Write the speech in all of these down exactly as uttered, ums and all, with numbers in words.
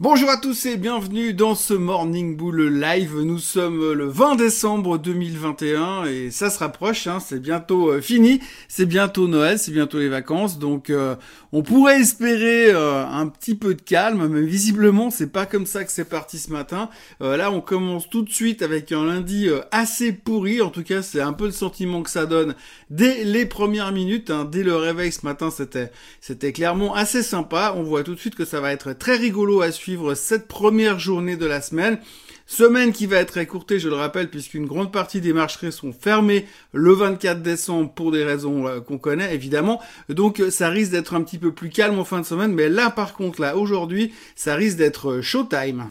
Bonjour à tous et bienvenue dans ce Morning Bull Live. Nous sommes le vingt décembre deux mille vingt et un et ça se rapproche, hein, c'est bientôt euh, fini, c'est bientôt Noël, c'est bientôt les vacances, donc euh, on pourrait espérer euh, un petit peu de calme, mais visiblement c'est pas comme ça que c'est parti ce matin. Euh, là on commence tout de suite avec un lundi euh, assez pourri, en tout cas c'est un peu le sentiment que ça donne dès les premières minutes, hein. Dès le réveil ce matin c'était c'était clairement assez sympa. On voit tout de suite que ça va être très rigolo à suivre cette première journée de la semaine. Semaine qui va être écourtée, je le rappelle, puisqu'une grande partie des marchés sont fermés le vingt-quatre décembre pour des raisons euh, qu'on connaît, évidemment. Donc, ça risque d'être un petit peu plus calme en fin de semaine. Mais là, par contre, là, aujourd'hui, ça risque d'être showtime.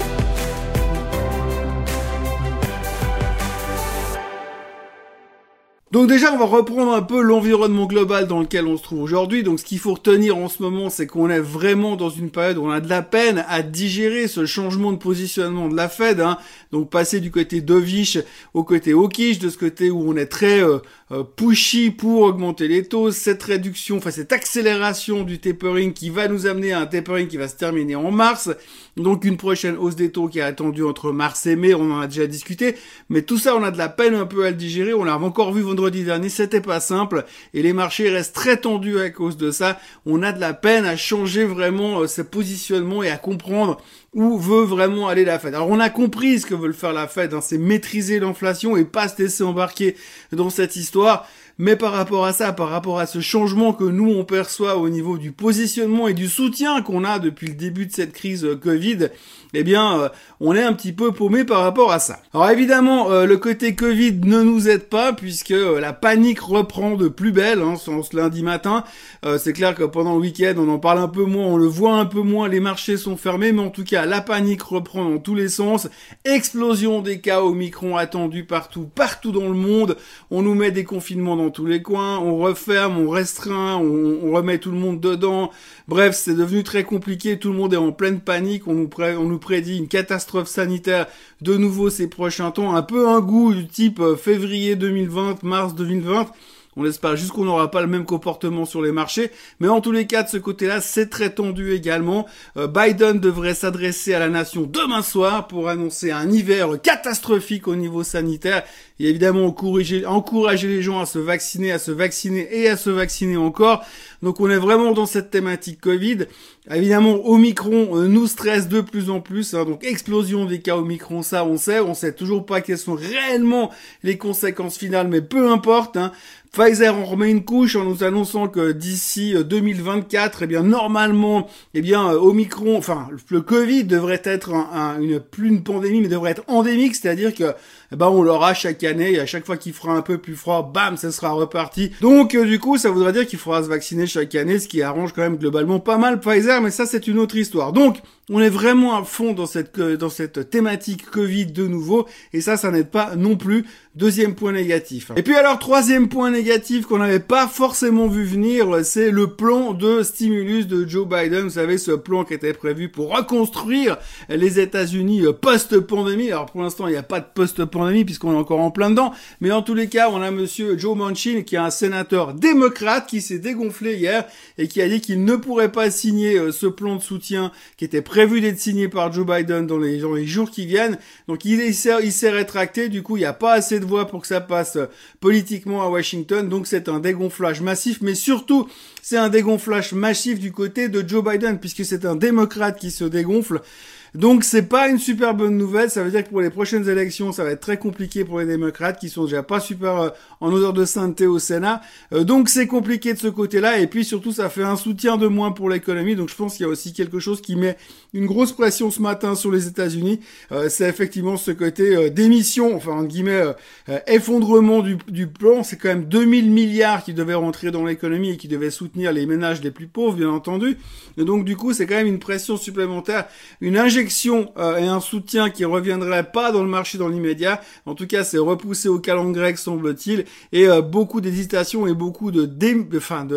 Donc déjà, on va reprendre un peu l'environnement global dans lequel on se trouve aujourd'hui. Donc ce qu'il faut retenir en ce moment, c'est qu'on est vraiment dans une période où on a de la peine à digérer ce changement de positionnement de la Fed, hein. Donc passer du côté dovish au côté hawkish, de ce côté où on est très euh, euh, pushy pour augmenter les taux, cette réduction, enfin cette accélération du tapering qui va nous amener à un tapering qui va se terminer en mars. Donc une prochaine hausse des taux qui est attendue entre mars et mai, on en a déjà discuté. Mais tout ça, on a de la peine un peu à le digérer. On l'a encore vu vendredi dernier, c'était pas simple. Et les marchés restent très tendus à cause de ça. On a de la peine à changer vraiment euh, ses positionnements et à comprendre où veut vraiment aller la Fed. Alors on a compris ce que veut faire la Fed, hein, c'est maîtriser l'inflation et pas se laisser embarquer dans cette histoire. Mais par rapport à ça, par rapport à ce changement que nous on perçoit au niveau du positionnement et du soutien qu'on a depuis le début de cette crise euh, Covid, eh bien euh, on est un petit peu paumé par rapport à ça. Alors évidemment, euh, le côté Covid ne nous aide pas puisque euh, la panique reprend de plus belle, hein, ce lundi matin. Euh, c'est clair que pendant le week-end, on en parle un peu moins, on le voit un peu moins, les marchés sont fermés, mais en tout cas, la panique reprend dans tous les sens. Explosion des cas Omicron attendus partout, partout dans le monde. On nous met des confinements dans dans tous les coins, on referme, on restreint, on, on remet tout le monde dedans. Bref, c'est devenu très compliqué, tout le monde est en pleine panique, on nous, pré- on nous prédit une catastrophe sanitaire de nouveau ces prochains temps, un peu un goût du type euh, février deux mille vingt, mars deux mille vingt. On espère juste qu'on n'aura pas le même comportement sur les marchés. Mais en tous les cas, de ce côté-là, c'est très tendu également. Euh, Biden devrait s'adresser à la nation demain soir pour annoncer un hiver catastrophique au niveau sanitaire. Et évidemment, encourager, encourager les gens à se vacciner, à se vacciner et à se vacciner encore. Donc on est vraiment dans cette thématique Covid. Évidemment, Omicron euh, nous stresse de plus en plus. Hein, donc explosion des cas Omicron, ça on sait. On sait toujours pas quelles sont réellement les conséquences finales, mais peu importe. Hein. Pfizer en remet une couche en nous annonçant que d'ici deux mille vingt-quatre, eh bien normalement, eh bien Omicron, enfin le Covid devrait être un, un, une plus une pandémie, mais devrait être endémique, c'est-à-dire que eh ben on l'aura chaque année et à chaque fois qu'il fera un peu plus froid, bam, ça sera reparti. Donc euh, du coup, ça voudrait dire qu'il faudra se vacciner chaque année, ce qui arrange quand même globalement pas mal Pfizer, mais ça c'est une autre histoire. Donc on est vraiment à fond dans cette dans cette thématique Covid de nouveau, et ça, ça n'aide pas non plus. Deuxième point négatif. Et puis alors, troisième point négatif qu'on n'avait pas forcément vu venir, c'est le plan de stimulus de Joe Biden. Vous savez, ce plan qui était prévu pour reconstruire les États-Unis post-pandémie. Alors pour l'instant, il n'y a pas de post-pandémie puisqu'on est encore en plein dedans. Mais en tous les cas, on a monsieur Joe Manchin, qui est un sénateur démocrate, qui s'est dégonflé hier et qui a dit qu'il ne pourrait pas signer ce plan de soutien qui était prévu d'être signé par Joe Biden dans les, dans les jours qui viennent. Donc il, il s'est il s'est rétracté. Du coup, il n'y a pas assez de voix pour que ça passe politiquement à Washington, donc c'est un dégonflage massif, mais surtout c'est un dégonflage massif du côté de Joe Biden, puisque c'est un démocrate qui se dégonfle. Donc c'est pas une super bonne nouvelle, ça veut dire que pour les prochaines élections, ça va être très compliqué pour les démocrates qui sont déjà pas super euh, en odeur de sainteté au Sénat. Euh, donc c'est compliqué de ce côté-là, et puis surtout ça fait un soutien de moins pour l'économie. Donc je pense qu'il y a aussi quelque chose qui met une grosse pression ce matin sur les États-Unis. Euh, c'est effectivement ce côté euh, démission, enfin entre guillemets euh, euh, effondrement du, du plan. C'est quand même deux mille milliards qui devaient rentrer dans l'économie et qui devaient soutenir les ménages les plus pauvres, bien entendu. Et donc du coup c'est quand même une pression supplémentaire, une injection Euh, et un soutien qui reviendrait pas dans le marché dans l'immédiat. En tout cas, c'est repoussé au calendrier grec, semble-t-il, et euh, beaucoup d'hésitation et beaucoup de, dé... enfin, de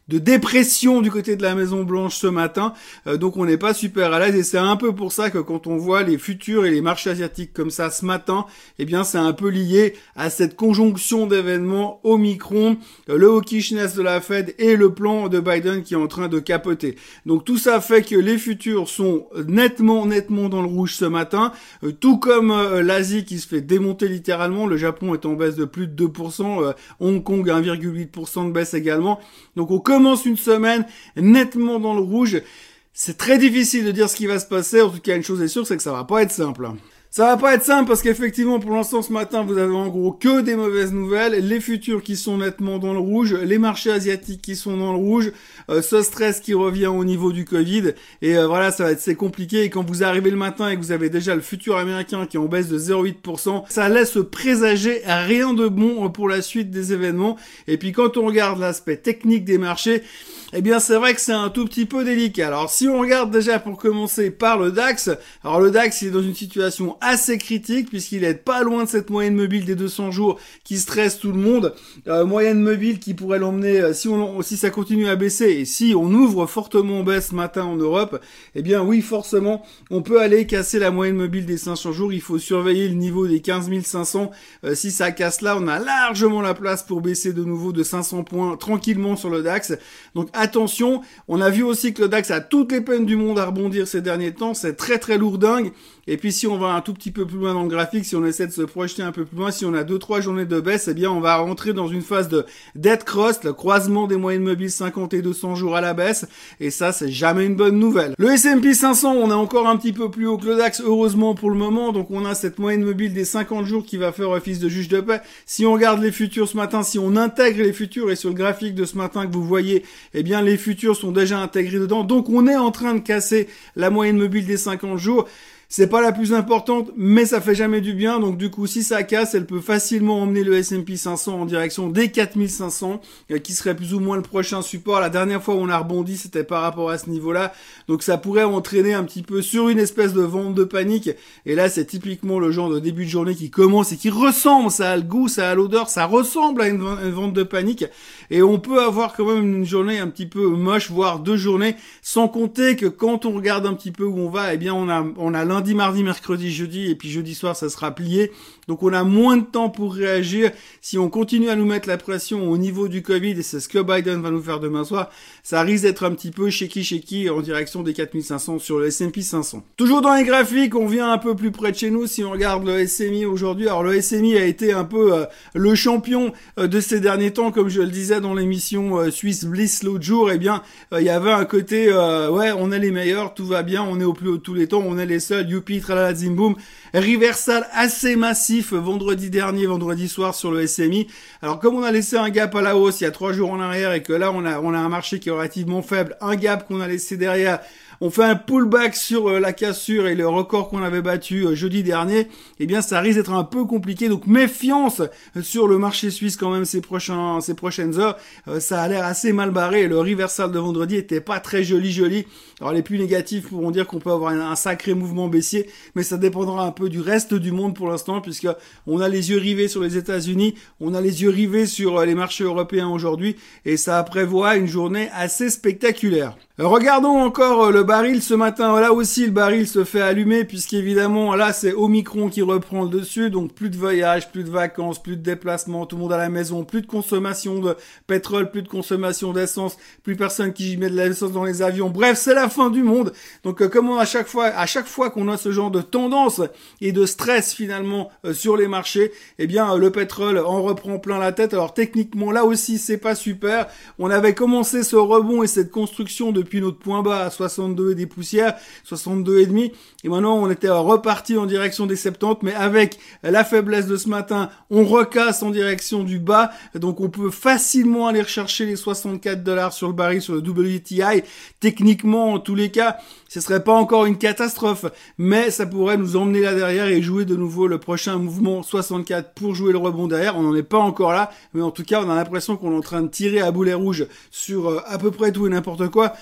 de dépression du côté de la Maison Blanche ce matin, euh, donc on n'est pas super à l'aise et c'est un peu pour ça que quand on voit les futurs et les marchés asiatiques comme ça ce matin, eh bien c'est un peu lié à cette conjonction d'événements Omicron, euh, le hawkishness de la Fed et le plan de Biden qui est en train de capoter. Donc tout ça fait que les futurs sont nettement nettement dans le rouge ce matin, euh, tout comme euh, l'Asie qui se fait démonter littéralement, le Japon est en baisse de plus de deux pour cent, euh, Hong Kong un virgule huit pour cent de baisse également. Donc on commence une semaine nettement dans le rouge. C'est très difficile de dire ce qui va se passer. En tout cas, une chose est sûre, c'est que ça va pas être simple. Ça va pas être simple parce qu'effectivement, pour l'instant, ce matin, vous avez en gros que des mauvaises nouvelles. Les futurs qui sont nettement dans le rouge, les marchés asiatiques qui sont dans le rouge, euh, ce stress qui revient au niveau du Covid. Et euh, voilà, ça va être c'est compliqué. Et quand vous arrivez le matin et que vous avez déjà le futur américain qui est en baisse de zéro virgule huit pour cent, ça laisse présager rien de bon pour la suite des événements. Et puis quand on regarde l'aspect technique des marchés, eh bien c'est vrai que c'est un tout petit peu délicat. Alors si on regarde déjà pour commencer par le DAX, alors le DAX il est dans une situation assez critique puisqu'il est pas loin de cette moyenne mobile des deux cents jours qui stresse tout le monde, euh, moyenne mobile qui pourrait l'emmener, euh, si on si ça continue à baisser et si on ouvre fortement en baisse ce matin en Europe, eh bien oui forcément on peut aller casser la moyenne mobile des cinq cents jours, il faut surveiller le niveau des quinze mille cinq cents, euh, si ça casse là on a largement la place pour baisser de nouveau de cinq cents points tranquillement sur le DAX, donc attention, on a vu aussi que le DAX a toutes les peines du monde à rebondir ces derniers temps, c'est très très lourdingue. Et puis si on va un tout petit peu plus loin dans le graphique, si on essaie de se projeter un peu plus loin, si on a deux trois journées de baisse, eh bien on va rentrer dans une phase de dead cross, le croisement des moyennes mobiles cinquante et deux cents jours à la baisse, et ça c'est jamais une bonne nouvelle. Le S and P cinq cents, on est encore un petit peu plus haut que le DAX, heureusement pour le moment, donc on a cette moyenne mobile des cinquante jours qui va faire office de juge de paix. Si on regarde les futurs ce matin, si on intègre les futurs, et sur le graphique de ce matin que vous voyez, eh bien les futurs sont déjà intégrés dedans, donc on est en train de casser la moyenne mobile des cinquante jours. C'est pas la plus importante, mais ça fait jamais du bien. Donc du coup, si ça casse, elle peut facilement emmener le S and P cinq cents en direction des quatre mille cinq cents, euh, qui serait plus ou moins le prochain support. La dernière fois où on a rebondi, c'était par rapport à ce niveau-là. Donc ça pourrait entraîner un petit peu sur une espèce de vente de panique. Et là, c'est typiquement le genre de début de journée qui commence et qui ressemble, ça a le goût, ça a l'odeur, ça ressemble à une, une vente de panique. Et on peut avoir quand même une journée un petit peu moche, voire deux journées, sans compter que quand on regarde un petit peu où on va, eh bien on a on a lundi, mardi, mercredi, jeudi, et puis jeudi soir, ça sera plié. Donc on a moins de temps pour réagir. Si on continue à nous mettre la pression au niveau du Covid, et c'est ce que Biden va nous faire demain soir, ça risque d'être un petit peu shaky shaky en direction des quatre mille cinq cents sur le S and P cinq cents. Toujours dans les graphiques, on vient un peu plus près de chez nous. Si on regarde le S M I aujourd'hui, alors le S M I a été un peu euh, le champion euh, de ces derniers temps, comme je le disais dans l'émission euh, Suisse Bliss l'autre jour. Eh bien, il euh, y avait un côté, euh, ouais, on est les meilleurs, tout va bien, on est au plus haut de tous les temps, on est les seuls, youpi, tralala, zim boum. Reversal assez massif vendredi dernier, vendredi soir sur le S M I. Alors comme on a laissé un gap à la hausse il y a trois jours en arrière et que là on a on a un marché qui est relativement faible, un gap qu'on a laissé derrière, on fait un pullback sur euh, la cassure et le record qu'on avait battu euh, jeudi dernier, eh bien ça risque d'être un peu compliqué. Donc méfiance sur le marché suisse quand même ces prochains ces prochaines heures. Euh, ça a l'air assez mal barré. Le reversal de vendredi était pas très joli joli. Alors les plus négatifs pourront dire qu'on peut avoir un, un sacré mouvement baissier, mais ça dépendra un peu du reste du monde pour l'instant, puisque on a les yeux rivés sur les États-Unis, on a les yeux rivés sur euh, les marchés européens aujourd'hui, et ça prévoit une journée assez spectaculaire. Euh, regardons encore euh, le baril ce matin. Là aussi, le baril se fait allumer puisqu'évidemment, là, c'est Omicron qui reprend le dessus. Donc, plus de voyages, plus de vacances, plus de déplacements, tout le monde à la maison, plus de consommation de pétrole, plus de consommation d'essence, plus personne qui met de l'essence dans les avions. Bref, c'est la fin du monde. Donc, euh, comme on, à chaque fois, à chaque fois qu'on a ce genre de tendance et de stress finalement euh, sur les marchés, eh bien, euh, le pétrole en reprend plein la tête. Alors, techniquement, là aussi, c'est pas super. On avait commencé ce rebond et cette construction depuis notre point bas à soixante-deux et des poussières, soixante-deux et demi, et maintenant on était reparti en direction des soixante-dix, mais avec la faiblesse de ce matin, on recasse en direction du bas, donc on peut facilement aller rechercher les soixante-quatre dollars sur le baril sur le W T I. Techniquement, en tous les cas, ce serait pas encore une catastrophe, mais ça pourrait nous emmener là derrière et jouer de nouveau le prochain mouvement soixante-quatre pour jouer le rebond derrière. On n'en est pas encore là, mais en tout cas, on a l'impression qu'on est en train de tirer à boulet rouge sur euh, à peu près tout et n'importe quoi.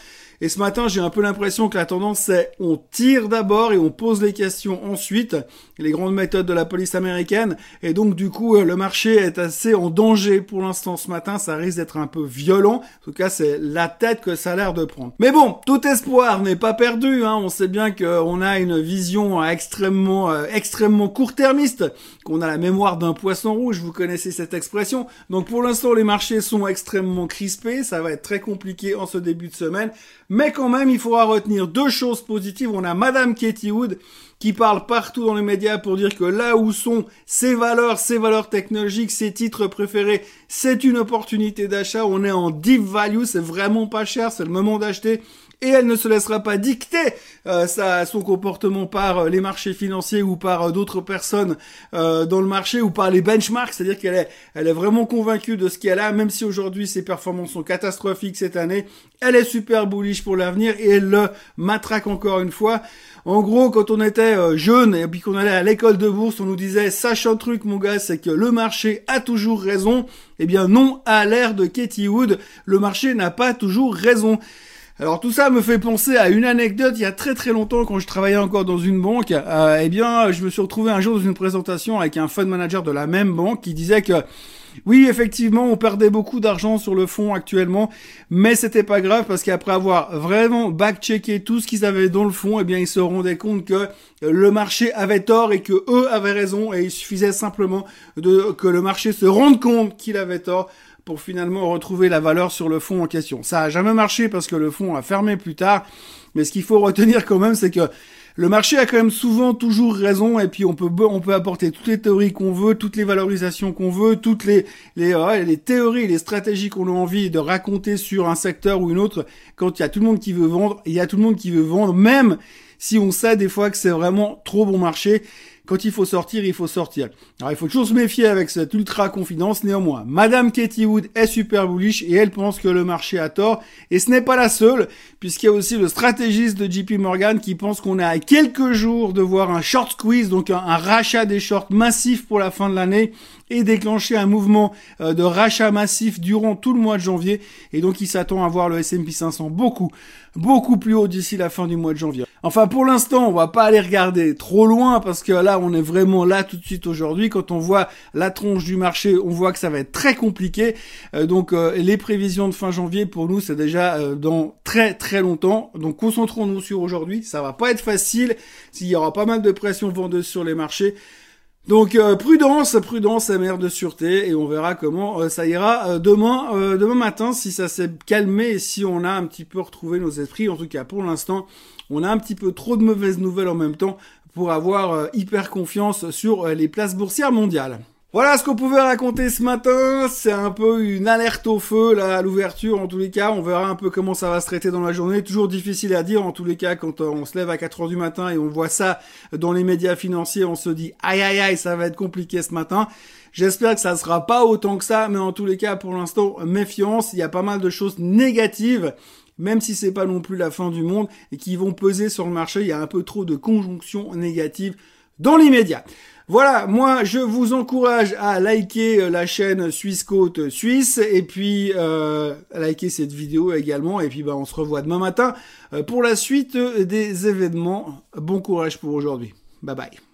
Et ce matin, j'ai un peu l'impression que la tendance c'est on tire d'abord et on pose les questions ensuite, les grandes méthodes de la police américaine. Et donc du coup, le marché est assez en danger pour l'instant ce matin. Ça risque d'être un peu violent. En tout cas, c'est la tête que ça a l'air de prendre. Mais bon, tout espoir n'est pas perdu. Hein. On sait bien qu'on a une vision extrêmement, euh, extrêmement court-termiste, qu'on a la mémoire d'un poisson rouge. Vous connaissez cette expression. Donc pour l'instant, les marchés sont extrêmement crispés. Ça va être très compliqué en ce début de semaine. Mais quand même, il faudra retenir deux choses positives. On a Madame Katie Wood qui parle partout dans les médias pour dire que là où sont ses valeurs, ses valeurs technologiques, ses titres préférés, c'est une opportunité d'achat. On est en deep value, c'est vraiment pas cher, c'est le moment d'acheter. Et elle ne se laissera pas dicter euh, sa, son comportement par euh, les marchés financiers ou par euh, d'autres personnes euh, dans le marché ou par les benchmarks. C'est-à-dire qu'elle est, elle est vraiment convaincue de ce qu'elle a, même si aujourd'hui ses performances sont catastrophiques cette année. Elle est super bullish pour l'avenir et elle le matraque encore une fois. En gros, quand on était euh, jeune et puis qu'on allait à l'école de bourse, on nous disait « Sache un truc, mon gars, c'est que le marché a toujours raison. » Eh bien non, à l'ère de Katie Wood, le marché n'a pas toujours raison. Alors tout ça me fait penser à une anecdote. Il y a très très longtemps, quand je travaillais encore dans une banque, euh, eh bien je me suis retrouvé un jour dans une présentation avec un fund manager de la même banque qui disait que oui, effectivement, on perdait beaucoup d'argent sur le fonds actuellement, mais c'était pas grave parce qu'après avoir vraiment back-checké tout ce qu'ils avaient dans le fonds, eh bien ils se rendaient compte que le marché avait tort et que eux avaient raison, et il suffisait simplement de que le marché se rende compte qu'il avait tort pour finalement retrouver la valeur sur le fonds en question. Ça a jamais marché parce que le fonds a fermé plus tard, mais ce qu'il faut retenir quand même, c'est que le marché a quand même souvent toujours raison, et puis on peut on peut apporter toutes les théories qu'on veut, toutes les valorisations qu'on veut, toutes les les ouais, les théories, les stratégies qu'on a envie de raconter sur un secteur ou une autre. Quand il y a tout le monde qui veut vendre, il y a tout le monde qui veut vendre, même si on sait des fois que c'est vraiment trop bon marché. Quand il faut sortir, il faut sortir. Alors, il faut toujours se méfier avec cette ultra confidence. Néanmoins, Madame Katie Wood est super bullish et elle pense que le marché a tort. Et ce n'est pas la seule, puisqu'il y a aussi le stratégiste de J P Morgan qui pense qu'on est à quelques jours de voir un short squeeze, donc un, un rachat des shorts massif pour la fin de l'année, et déclencher un mouvement euh, de rachat massif durant tout le mois de janvier. Et donc, il s'attend à voir le S and P cinq cents beaucoup, beaucoup plus haut d'ici la fin du mois de janvier. Enfin, pour l'instant, on va pas aller regarder trop loin parce que là, on est vraiment là tout de suite aujourd'hui. Quand on voit la tronche du marché, on voit que ça va être très compliqué. Euh, donc, euh, les prévisions de fin janvier, pour nous, c'est déjà euh, dans très très longtemps. Donc, concentrons-nous sur aujourd'hui. Ça va pas être facile s'il y aura pas mal de pression vendeuse sur les marchés. Donc euh, prudence, prudence et mère de sûreté, et on verra comment euh, ça ira euh, demain euh, demain matin, si ça s'est calmé et si on a un petit peu retrouvé nos esprits. En tout cas, pour l'instant, on a un petit peu trop de mauvaises nouvelles en même temps pour avoir euh, hyper confiance sur euh, les places boursières mondiales. Voilà ce qu'on pouvait raconter ce matin. C'est un peu une alerte au feu là à l'ouverture. En tous les cas, on verra un peu comment ça va se traiter dans la journée. Toujours difficile à dire en tous les cas quand on se lève à quatre heures du matin et on voit ça dans les médias financiers. On se dit aïe aïe aïe, ça va être compliqué ce matin. J'espère que ça sera pas autant que ça, mais en tous les cas, pour l'instant, méfiance. Il y a pas mal de choses négatives, même si c'est pas non plus la fin du monde, et qui vont peser sur le marché. Il y a un peu trop de conjonctions négatives dans l'immédiat. Voilà, moi je vous encourage à liker la chaîne Suisse Côte Suisse et puis euh, à liker cette vidéo également, et puis bah on se revoit demain matin pour la suite des événements. Bon courage pour aujourd'hui. Bye bye.